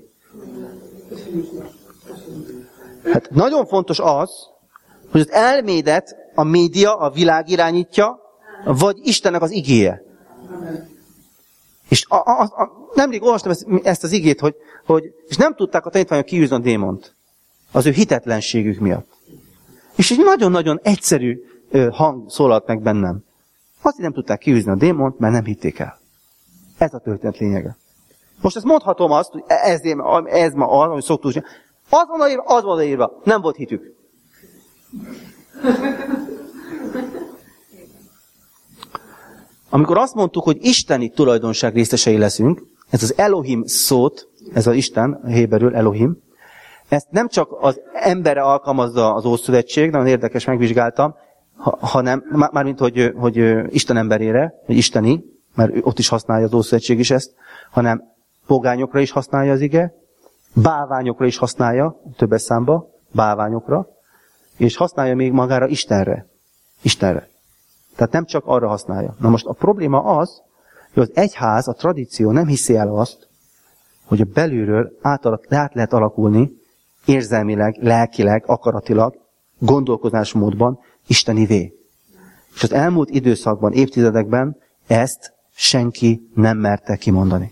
Hát nagyon fontos az, hogy az elmédet a média, a világ irányítja, vagy Istennek az igéje. És a, a, a, nemrég olvastam ezt, ezt az igét, hogy, hogy, és nem tudták a tanítványok kiűzni a démont. Az ő hitetlenségük miatt. És egy nagyon-nagyon egyszerű hang szólalt meg bennem. Azt nem tudták kiűzni a démont, mert nem hitték el. Ez a történet lényege. Most ezt mondhatom azt, hogy ez, ez ma az, amit szoktuk csinálni. Az van odaírva, az van odaírva. Nem volt hitük. Amikor azt mondtuk, hogy isteni tulajdonság részesei leszünk, ez az Elohim szót, ez az Isten, a héberül Elohim, ezt nem csak az emberre alkalmazza az Ószövetség, nagyon érdekes, megvizsgáltam, hanem, mármint, hogy, hogy Isten emberére, vagy isteni, mert ott is használja az Ószövetség is ezt, hanem pogányokra is használja az ige, bálványokra is használja, többes számba, bálványokra, és használja még magára Istenre. Istenre. Tehát nem csak arra használja. Na most a probléma az, hogy az egyház, a tradíció nem hiszi el azt, hogy a belülről át, át lehet alakulni érzelmileg, lelkileg, akaratilag, gondolkozásmódban istenivé. És az elmúlt időszakban, évtizedekben ezt senki nem merte kimondani.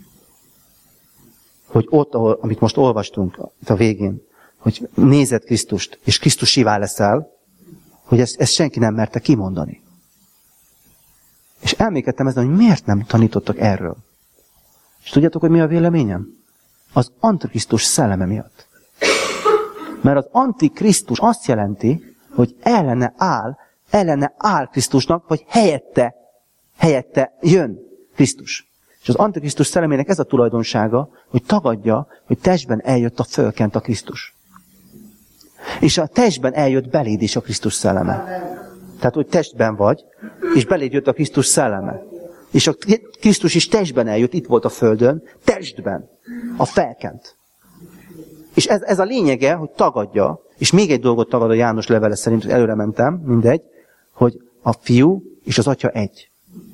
Hogy ott, ahol, amit most olvastunk a végén, hogy nézed Krisztust, és Krisztusivá leszel, hogy ezt, ezt senki nem merte kimondani. És elmékedtem ezen, hogy miért nem tanítottak erről. És tudjátok, hogy mi a véleményem? Az Antikrisztus szelleme miatt. Mert az Antikrisztus azt jelenti, hogy ellene áll ellene áll Krisztusnak, vagy helyette, helyette jön Krisztus. És az Antikrisztus szellemének ez a tulajdonsága, hogy tagadja, hogy testben eljött a fölkent a Krisztus. És a testben eljött beléd is a Krisztus szelleme. Tehát, hogy testben vagy, és beléd jött a Krisztus szelleme. És a Krisztus is testben eljött, itt volt a földön, testben, a felkent. És ez, ez a lényege, hogy tagadja, és még egy dolgot tagad a János levele szerint, hogy előre mentem, mindegy, hogy a fiú és az atya egy.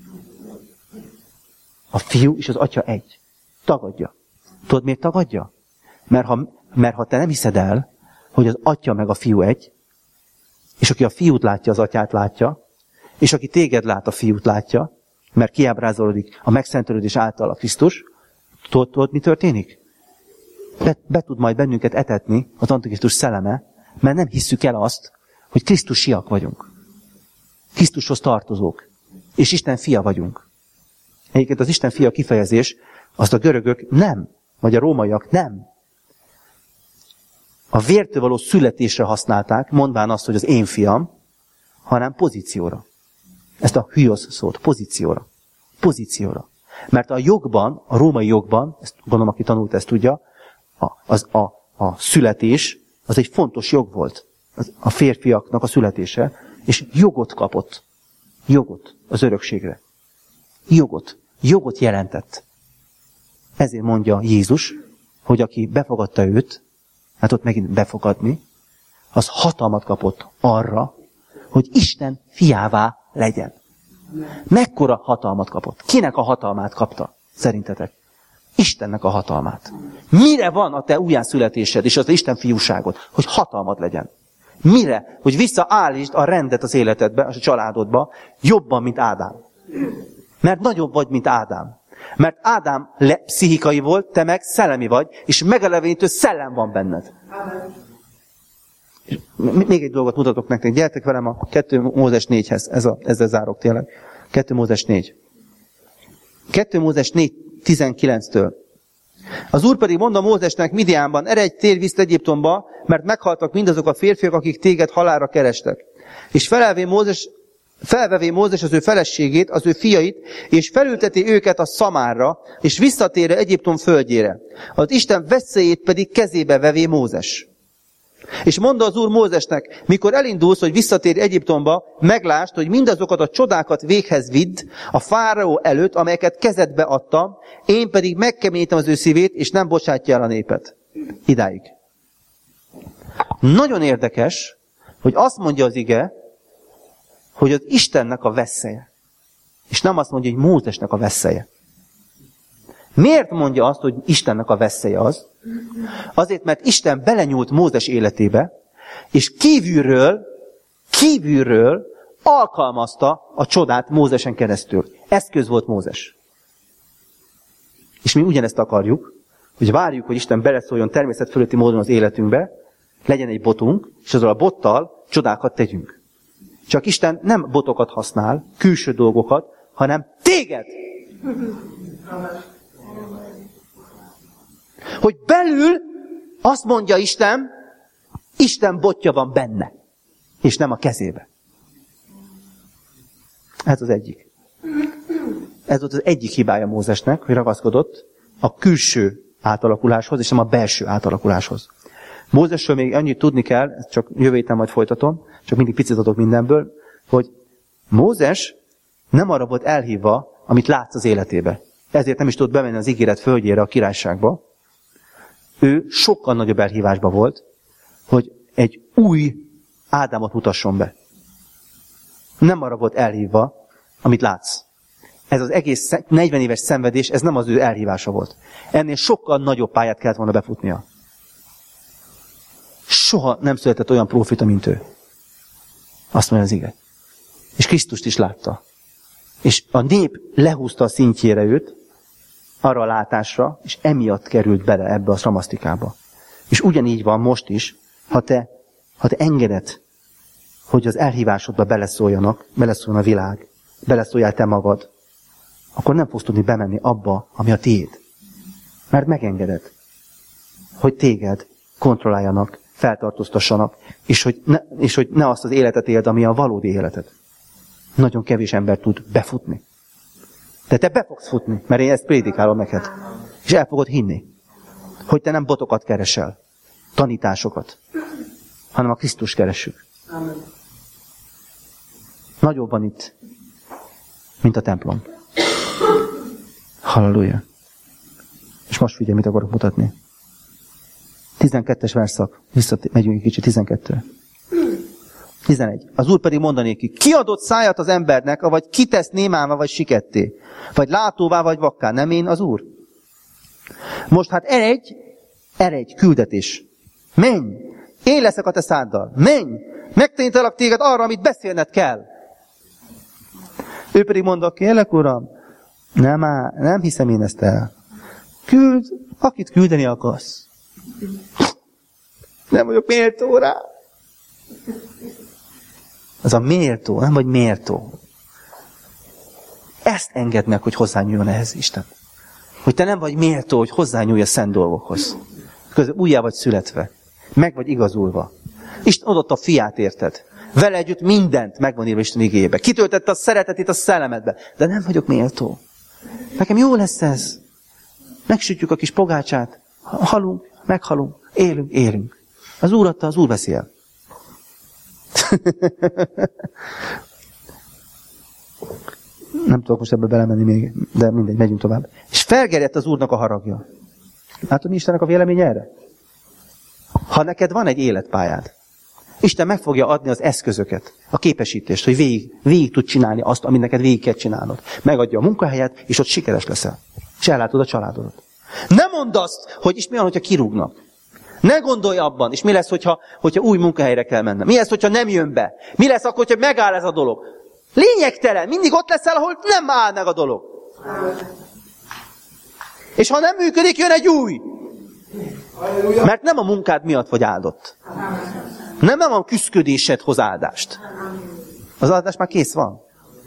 A fiú és az atya egy. Tagadja. Tudod, miért tagadja? Mert ha, mert ha te nem hiszed el, hogy az atya meg a fiú egy, és aki a fiút látja, az atyát látja, és aki téged lát, a fiút látja, mert kiábrázolódik a megszentelődés által a Krisztus, tudod, tudod mi történik? Be, be tud majd bennünket etetni az Antikrisztus szelleme, mert nem hisszük el azt, hogy Krisztusiak vagyunk. Krisztushoz tartozók. És Isten fia vagyunk. Egyébként az Isten fia kifejezés, azt a görögök nem, vagy a rómaiak nem. A vértől való születésre használták, mondván azt, hogy az én fiam, hanem pozícióra. Ezt a hüiosz szót, pozícióra. Pozícióra. Mert a jogban, a római jogban, ezt gondolom, aki tanult, ezt tudja, a, az, a, a születés, az egy fontos jog volt. Az, a férfiaknak a születése, és jogot kapott. Jogot az örökségre. Jogot. Jogot jelentett. Ezért mondja Jézus, hogy aki befogadta őt, hát ott megint befogadni, az hatalmat kapott arra, hogy Isten fiává legyen. Mekkora hatalmat kapott? Kinek a hatalmát kapta? Szerintetek? Istennek a hatalmát. Mire van a te újjászületésed és az Isten fiúságod? Hogy hatalmad legyen. Mire? Hogy visszaállítsd a rendet az életedbe, a családodba, jobban, mint Ádám. Mert nagyobb vagy, mint Ádám. Mert Ádám le, pszichikai volt, te meg szellemi vagy, és megelevenítő szellem van benned. Még egy dolgot mutatok nektek. Gyertek velem a kettő Mózes négyhez. Ez a, ezzel zárok tényleg. kettő Mózes négy. kettő Mózes négy tizenkilenctől. Az Úr pedig mondta Mózesnek Midiánban, eredj, térj vissza Egyiptomba, mert meghaltak mindazok a férfiak, akik téged halálra kerestek. És felelvé Mózes, felvevé Mózes az ő feleségét, az ő fiait, és felülteti őket a Szamárra, és visszatérre Egyiptom földjére. Az Isten veszélyét pedig kezébe vevé Mózes. És mondta az Úr Mózesnek, mikor elindulsz, hogy visszatérj Egyiptomba, meglásd, hogy mindazokat a csodákat véghez vidd a fáraó előtt, amelyeket kezedbe adtam, én pedig megkeményítem az ő szívét, és nem bocsátja el a népet. Idáig. Nagyon érdekes, hogy azt mondja az ige, hogy az Istennek a veszélye. És nem azt mondja, hogy Mózesnek a veszélye. Miért mondja azt, hogy Istennek a veszélye az? Azért, mert Isten belenyúlt Mózes életébe, és kívülről, kívülről alkalmazta a csodát Mózesen keresztül. Eszköz volt Mózes. És mi ugyanezt akarjuk, hogy várjuk, hogy Isten beleszóljon természet fölötti módon az életünkbe, legyen egy botunk, és azzal a bottal csodákat tegyünk. Csak Isten nem botokat használ, külső dolgokat, hanem téged! Hogy belül azt mondja Isten, Isten botja van benne, és nem a kezébe. Ez az egyik. Ez volt az egyik hibája Mózesnek, hogy ragaszkodott a külső átalakuláshoz, és nem a belső átalakuláshoz. Mózesről még annyit tudni kell, ezt csak jövő héten majd folytatom, csak mindig picit adok mindenből, hogy Mózes nem arra volt elhívva, amit látsz az életébe. Ezért nem is tud bemenni az ígéret földjére, a királyságba. Ő sokkal nagyobb elhívásba volt, hogy egy új Ádámot mutasson be. Nem arra volt elhívva, amit látsz. Ez az egész negyven éves szenvedés, ez nem az ő elhívása volt. Ennél sokkal nagyobb pályát kellett volna befutnia. Soha nem született olyan prófita, mint ő. Azt mondja az ige. És Krisztust is látta. És a nép lehúzta a szintjére őt, arra a látásra, és emiatt került bele ebbe a szramasztikába. És ugyanígy van most is, ha te, ha te engeded, hogy az elhívásodba beleszóljanak, beleszóljon a világ, beleszóljál te magad, akkor nem fogsz tudni bemenni abba, ami a tiéd. Mert megengeded, hogy téged kontrolláljanak, feltartóztassanak, és hogy, ne, és hogy ne azt az életet éld, ami a valódi életet. Nagyon kevés ember tud befutni. De te be fogsz futni, mert én ezt prédikálom neked. És el fogod hinni, hogy te nem botokat keresel, tanításokat, hanem a Krisztust keressük. Nagyobb van itt, mint a templom. Halleluja. És most figyelj, mit akarok mutatni. tizenkettes verszak. Visszamegyünk egy kicsit, tizenkettő. tizenegy. Az Úr pedig mondanéki, ki adott szájat az embernek, avagy ki tesz némává, vagy siketté? Vagy látóvá, vagy vakká? Nem én az Úr? Most hát eredj, eredj, küldetés. Menj! Én leszek a te száddal. Menj! Megtanítalak téged arra, amit beszélned kell. Ő pedig mondta, kérlek, Uram, nem, á, nem hiszem én ezt el. Küld, akit küldeni akarsz. Nem vagyok méltó rá. Az a méltó, nem vagy méltó. Ezt engedd meg, hogy hozzányúljon ehhez Isten. Hogy te nem vagy méltó, hogy hozzányúlj a szent dolgokhoz. Közben újjá vagy születve. Meg vagy igazulva. Isten adott a fiát, érted? Vele együtt mindent megvan írva Isten igéjébe. Kitöltette a szeretetét a szellemedbe. De nem vagyok méltó. Nekem jó lesz ez. Megsütjük a kis pogácsát. Halunk, meghalunk. Élünk, élünk. Az Úr adta, az Úr veszi el. Nem tudok most ebbe belemenni még, de mindegy, megyünk tovább. És felgerjedt az Úrnak a haragja. Látod, mi Istennek a véleménye erre? Ha neked van egy életpályád, Isten meg fogja adni az eszközöket, a képesítést, hogy végig, végig tud csinálni azt, amit neked végig kell csinálnod. Megadja a munkahelyet, és ott sikeres leszel. És ellátod a családodat. Ne mondd azt, hogy és mi van, hogyha kirúgnak. Ne gondolj abban, és mi lesz, hogyha, hogyha új munkahelyre kell mennem. Mi lesz, hogyha nem jön be. Mi lesz akkor, hogyha megáll ez a dolog. Lényegtelen, mindig ott leszel, ahol nem áll meg a dolog. És ha nem működik, jön egy új. Mert nem a munkád miatt vagy áldott. Nem, nem a küszködésed hoz áldást. Az áldás már kész van.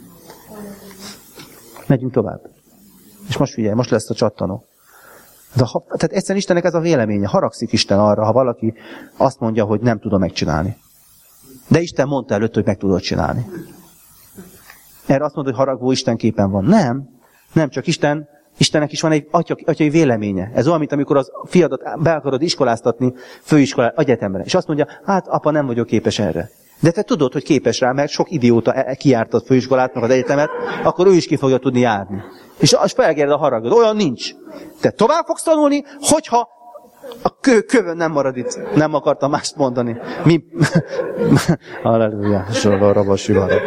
Megyünk tovább. És most figyelj, most lesz a csattanó. De ha, tehát egyszerűen Istennek ez a véleménye. Haragszik Isten arra, ha valaki azt mondja, hogy nem tudom megcsinálni. De Isten mondta előtt, hogy meg tudod csinálni. Erre azt mondod, hogy haragvó Isten képen van. Nem. Nem, csak Isten, Istennek is van egy atya, atyai véleménye. Ez olyan, mint amikor az fiadat be akarod iskoláztatni főiskolán, egyetemre. És azt mondja, hát apa, nem vagyok képes erre. De te tudod, hogy képes rá, mert sok idióta kijárta a főiskolát, meg az egyetemet, akkor ő is ki fogja tudni járni. És az felgered a haragod. Olyan nincs. Te tovább fogsz tanulni, hogyha a kö, kövön nem marad itt. Nem akartam mást mondani. Mi... Halleluja. Zsolva, rabas,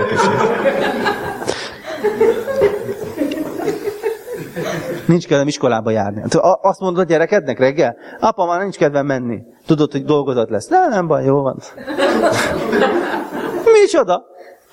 Nincs kedvem iskolába járni. Azt mondod a gyerekednek reggel? Apa, már nincs kedvem menni. Tudod, hogy dolgozat lesz. Nem, nem baj, jó van. Micsoda?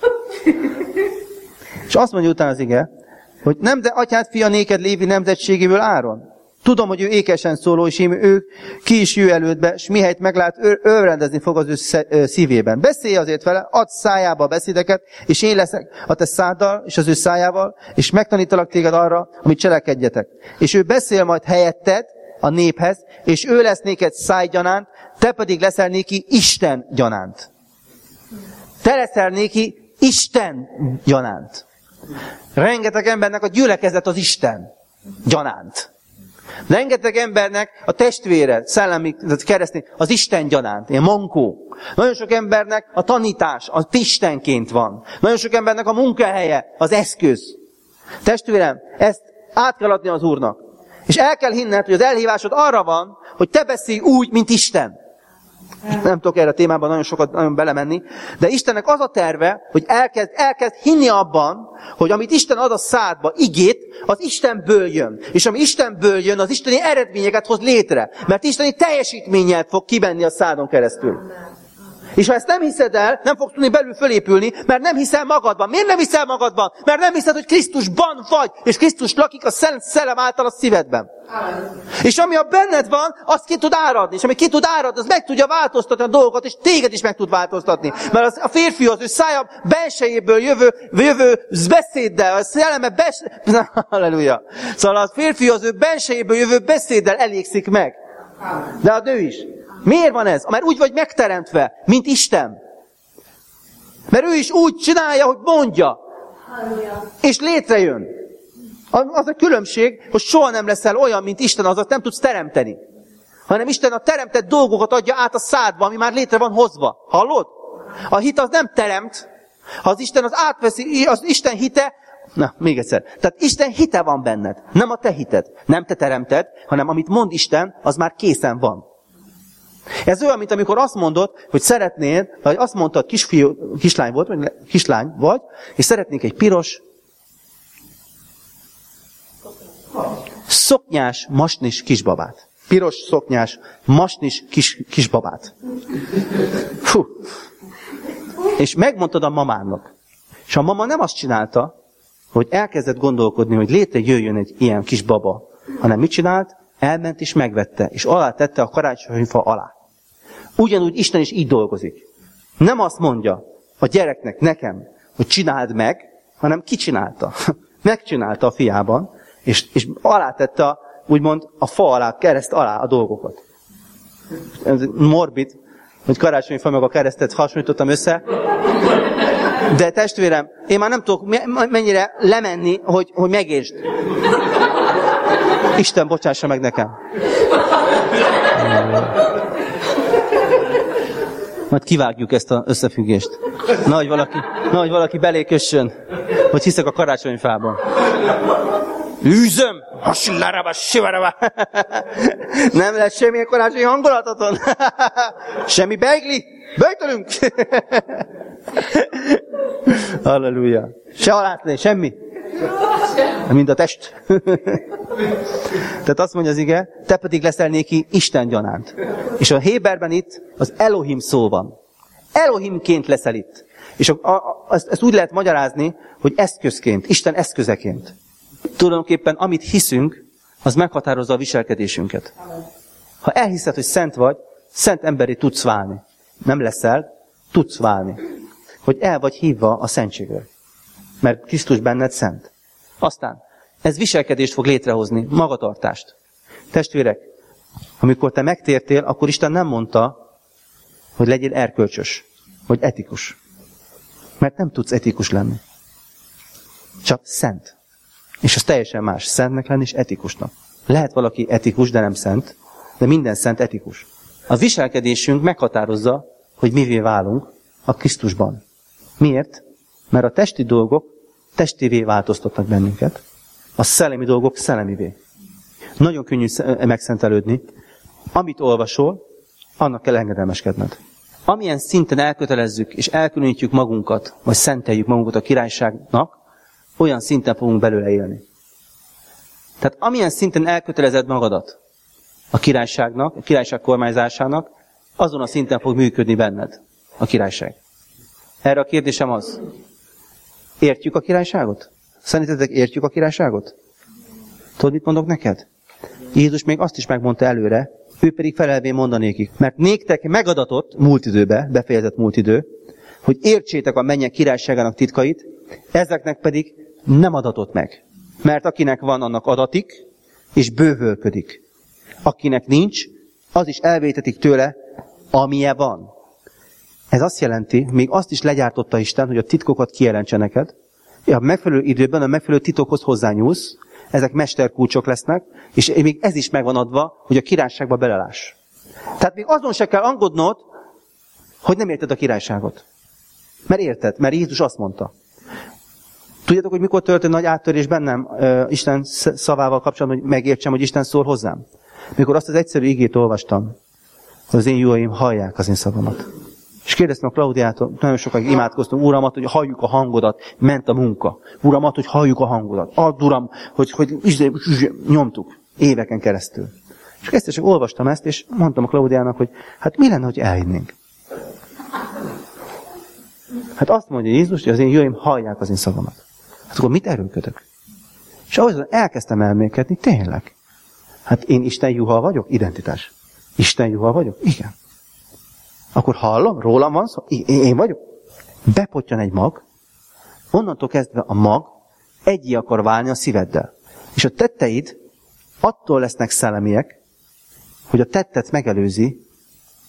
És azt mondja utána az ige, hogy nem de atyád fia néked Lévi nemzetségéből Áron. Tudom, hogy ő ékesen szóló, és ím ő ki is jő elődbe, és mihelyt meglát, ő, őrendezni fog az ő szívében. Beszélj azért vele, add szájába a beszédeket, és én leszek a te száddal, és az ő szájával, és megtanítalak téged arra, amit cselekedjetek. És ő beszél majd helyetted a néphez, és ő lesz néked szájgyanánt, te pedig leszel néki Isten gyanánt. Te leszel néki Isten gyanánt. Rengeteg embernek a gyülekezet az Isten gyanánt. Rengeteg embernek a testvére, szellemi, keresztény, az Isten gyanánt, ilyen mankó. Nagyon sok embernek a tanítás, az Istenként van. Nagyon sok embernek a munkahelye, az eszköz. Testvérem, ezt át kell adni az Úrnak. És el kell hinned, hogy az elhívásod arra van, hogy te beszélj úgy, mint Isten. Nem tudok erre a témában nagyon sokat nagyon belemenni, de Istennek az a terve, hogy elkezd, elkezd hinni abban, hogy amit Isten ad a szádba, igét, az Istenből jön. És ami Istenből jön, az isteni eredményeket hoz létre. Mert isteni teljesítménnyel fog kibenni a szádon keresztül. És ha ezt nem hiszed el, nem fogsz tudni belül fölépülni, mert nem hiszel magadban. Miért nem hiszel magadban? Mert nem hiszed, hogy Krisztusban vagy, és Krisztus lakik a Szent Szellem által a szívedben. Amen. És ami a benned van, azt ki tud áradni. És ami ki tud áradni, az meg tudja változtatni a dolgokat, és téged is meg tud változtatni. Mert az, a férfi az ő szája belsejéből jövő, jövő beszéddel, a szelleme bes... Halleluja. Szóval a férfi az ő belsejéből jövő beszéddel elégszik meg. De a nő is. Miért van ez? Mert úgy vagy megteremtve, mint Isten. Mert ő is úgy csinálja, hogy mondja. És létrejön. Az a különbség, hogy soha nem leszel olyan, mint Isten, azaz nem tudsz teremteni. Hanem Isten a teremtett dolgokat adja át a szádba, ami már létre van hozva. Hallod? A hit az nem teremt. Ha az Isten az átveszi, az Isten hite, na, még egyszer. Tehát Isten hite van benned, nem a te hited. Nem te teremted, hanem amit mond Isten, az már készen van. Ez olyan, mint amikor azt mondod, hogy szeretnéd, vagy azt mondtad, kisfiú, kislány volt, vagy kislány vagy, és szeretnék egy piros, szoknyás, masnis kisbabát. Piros, szoknyás, masnis kis, kisbabát. Fú. És megmondtad a mamának. És a mama nem azt csinálta, hogy elkezdett gondolkodni, hogy létrejöjjön egy ilyen kis baba, hanem mit csinált? Elment és megvette, és alá tette a karácsonyfa alá. Ugyanúgy Isten is így dolgozik. Nem azt mondja a gyereknek, nekem, hogy csináld meg, hanem ki csinálta. Megcsinálta a fiában, és, és alá tette a, úgymond a fa alá, kereszt alá a dolgokat. Ez morbid, hogy karácsonyfa meg a keresztet hasonlítottam össze. De testvérem, én már nem tudok mennyire lemenni, hogy, hogy megértsd. Isten bocsássa meg nekem. Majd kivágjuk ezt az összefüggést. Nagy valaki, nagy valaki belé kössön, hogy hiszek a karácsonyfában. Űzöm! Nem lesz semmilyen karácsonyi hangulatoton. Semmi beigli. Böjtölünk. Halleluja. Se alátné, semmi. Mind a test. Tehát azt mondja az ige, te pedig leszel néki Isten gyanánt. És a Héberben itt az Elohim szó van. Elohimként leszel itt. És a, a, a, ezt, ezt úgy lehet magyarázni, hogy eszközként, Isten eszközeként. Tulajdonképpen amit hiszünk, az meghatározza a viselkedésünket. Ha elhiszed, hogy szent vagy, szent emberi tudsz válni. Nem leszel, tudsz válni. Hogy el vagy hívva a szentségre. Mert Krisztus benned szent. Aztán ez viselkedést fog létrehozni, magatartást. Testvérek, amikor te megtértél, akkor Isten nem mondta, hogy legyél erkölcsös, vagy etikus. Mert nem tudsz etikus lenni. Csak szent. És ez teljesen más. Szentnek lenni és etikusnak. Lehet valaki etikus, de nem szent, de minden szent etikus. A viselkedésünk meghatározza, hogy mivé válunk a Krisztusban. Miért? Mert a testi dolgok testivé változtatnak bennünket, a szellemi dolgok szellemivé. Nagyon könnyű megszentelődni. Amit olvasol, annak kell engedelmeskedned. Amilyen szinten elkötelezzük és elkülönítjük magunkat, vagy szenteljük magunkat a királyságnak, olyan szinten fogunk belőle élni. Tehát amilyen szinten elkötelezed magadat a királyságnak, a királyság kormányzásának, azon a szinten fog működni benned a királyság. Erre a kérdésem az, értjük a királyságot? Szerintetek értjük a királyságot? Tudod, mit mondok neked? Jézus még azt is megmondta előre, ő pedig felelvén mondanékik. Mert néktek megadatott múlt időbe, befejezett múlt idő, hogy értsétek a mennyek királyságának titkait, ezeknek pedig nem adatott meg. Mert akinek van, annak adatik, és bővölködik. Akinek nincs, az is elvétetik tőle, amilyen van. Ez azt jelenti, még azt is legyártotta Isten, hogy a titkokat kijelentse neked. A megfelelő időben a megfelelő titokhoz hozzányúlsz, ezek mesterkulcsok lesznek, és még ez is megvan adva, hogy a királyságba beleláss. Tehát még azon se kell aggódnod, hogy nem érted a királyságot. Mert érted, mert Jézus azt mondta. Tudjátok, hogy mikor történt nagy áttörés bennem uh, Isten szavával kapcsolatban, hogy megértsem, hogy Isten szól hozzám? Mikor azt az egyszerű igét olvastam, hogy az én juhaim hallják az én szavamat. És kérdeztem a Klaudiától, nagyon sokáig imádkoztam, Uramat, hogy halljuk a hangodat, ment a munka. Uramat, hogy halljuk a hangodat. Add, Uram, hogy, hogy nyomtuk éveken keresztül. És ezt csak olvastam ezt, és mondtam a Klaudiának, hogy hát mi lenne, hogy elhinnénk? Hát azt mondja Jézus, hogy az én juhaim hallják az én szavamat. Hát akkor mit erőlködök? És ahhoz elkezdtem elmélkedni, tényleg. Hát én Isten juha vagyok? Identitás. Isten juha vagyok? Igen. Akkor hallom, rólam van szó? Én vagyok? Bepottyan egy mag, onnantól kezdve a mag egyé akar válni a szíveddel. És a tetteid attól lesznek szellemiek, hogy a tettet megelőzi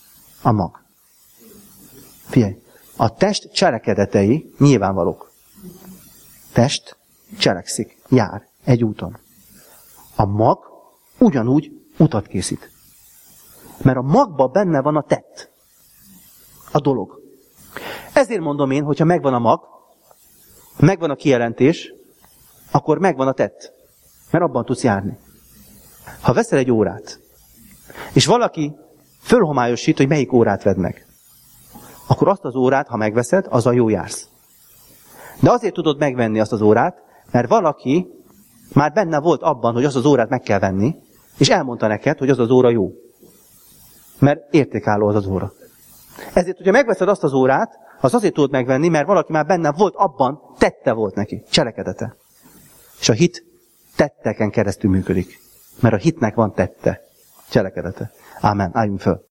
A mag. Figyelj, a test cselekedetei nyilvánvalók. Test cselekszik, jár egy úton. A mag ugyanúgy utat készít. Mert a magban benne van a tett. A dolog. Ezért mondom én, hogyha megvan a mag, megvan a kijelentés, akkor megvan a tett. Mert abban tudsz járni. Ha veszel egy órát, és valaki fölhomályosít, hogy melyik órát vedd meg, akkor azt az órát, ha megveszed, azzal jó jársz. De azért tudod megvenni azt az órát, mert valaki már benne volt abban, hogy azt az órát meg kell venni, és elmondta neked, hogy az az óra jó. Mert értékálló az az óra. Ezért, hogyha megveszed azt az órát, az azért tudod megvenni, mert valaki már benne volt abban, tette volt neki, cselekedete. És a hit tetteken keresztül működik. Mert a hitnek van tette, cselekedete. Ámen. Álljunk föl.